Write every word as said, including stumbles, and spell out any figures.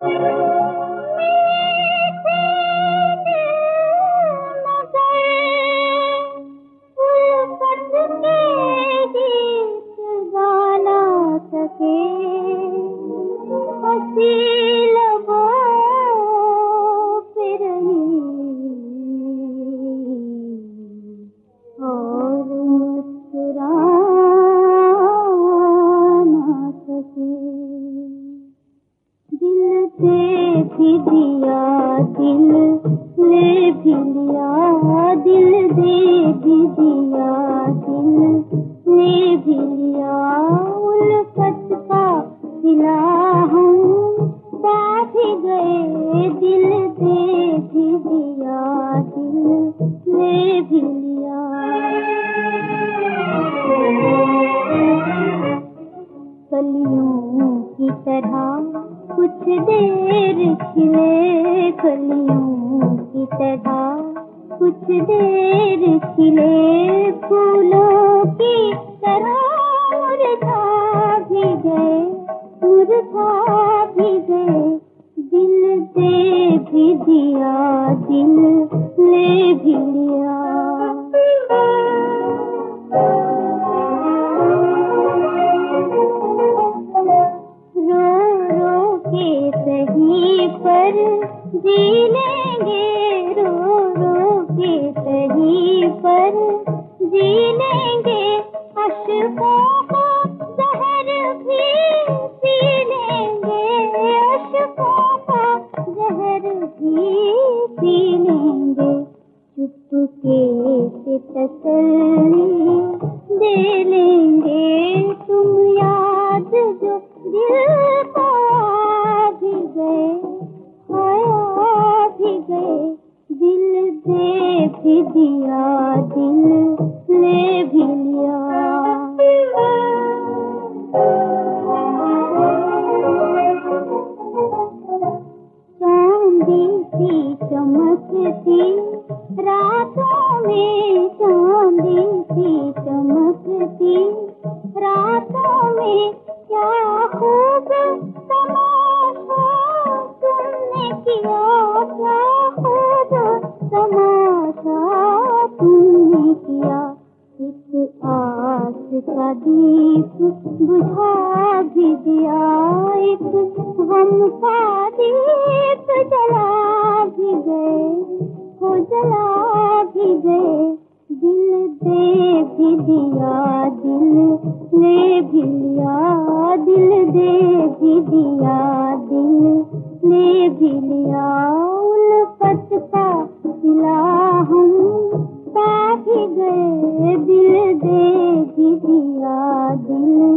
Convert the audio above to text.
भी दिया दिल ले भी लिया, दिल दे भी दिया दिल ले भी लिया। उल्फत का सिला हम पा भी गए, दिल दे भी दिया दिल ले भी लिया। कलियों की तरह कुछ देर खिले, कलियों की तरह कुछ देर खिले, फूलों की तरह मुरझा भी गए, मुरझा भी गए। दिल दे भी दिया दिल ले भी लिया। सही पर जी लेंगे, रो रो के सही पर जी लेंगे। अश्कों का जहर भी पी लेंगे, अश्कों का जहर भी पी लेंगे। चुपके से तसल्ली दे लेंगे, तुम याद जो दिल को भी गए, आया भी गए। दिल दे भी दिया दिल ले भी लिया। चांदी सी चमकती रातों में, चांदी सी चमकती रातों में, क्या खूब तमाशा तुमने किया, क्या खूब तमाशा तुमने किया। एक आस का दीप बुझा भी दिया, एक गम का दीप जला भी गए, हो जला भी गए। दिल दे भी दिया दिल ले भी लिया, दिल दे भी दिया दिल ले भी लिया। उल्फत का सिला हम पा भी गए, दिल दे भी दिया दिल